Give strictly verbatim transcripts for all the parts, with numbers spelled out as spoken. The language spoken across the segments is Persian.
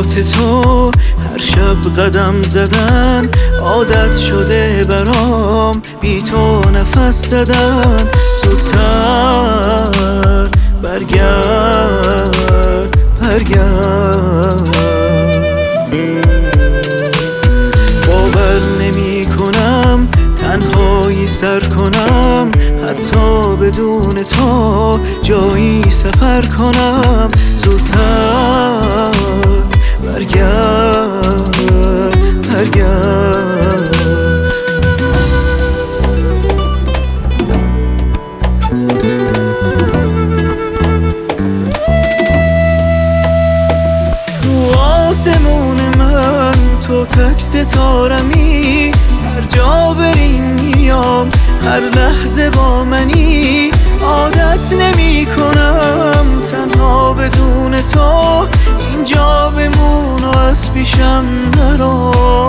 خاطرات تو هر شب قدم زدن عادت شده برام، بی تو نفس زدن. زودتر برگرد برگرد. باور نمی کنم تنهایی سر کنم، حتی بدون تو جایی سفر کنم. زودتر برگرد برگرد. تو آسمون من تو تک ستارمی، هر جا بریم میام، هر لحظه با منی. عادت نمی کنم تنها بدون تو، اینجا بمون و از پیشم نرو،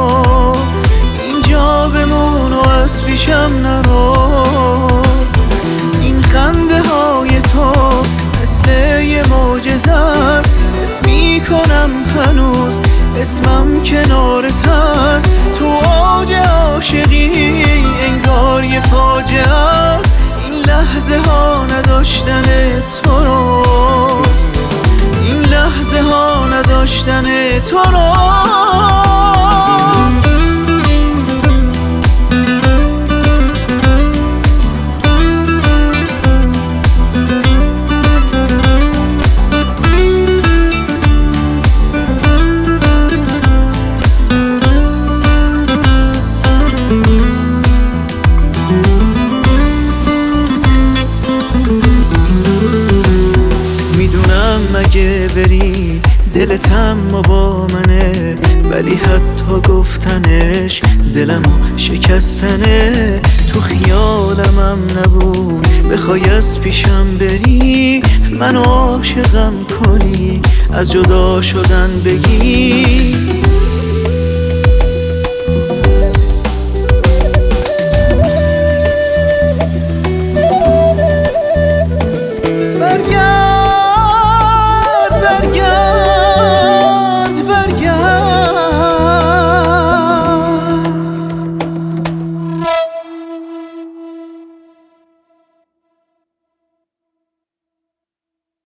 اینجا بمون و از پیشم نرو. این خنده های تو مثل یه معجزه است، حس می کنم هنوز اسمم کنارت هست. تو اوج عاشقی انگار یه فاجعه است، این لحظه ها نداشتن تو رو، این لحظه ها نداشتن تو رو. مگه بری دلتم با منه، ولی حتی گفتنش دلمو شکستنه. تو خیالمم نبود بخوای از پیشم بری، منو عاشقم کنی، از جدا شدن بگی.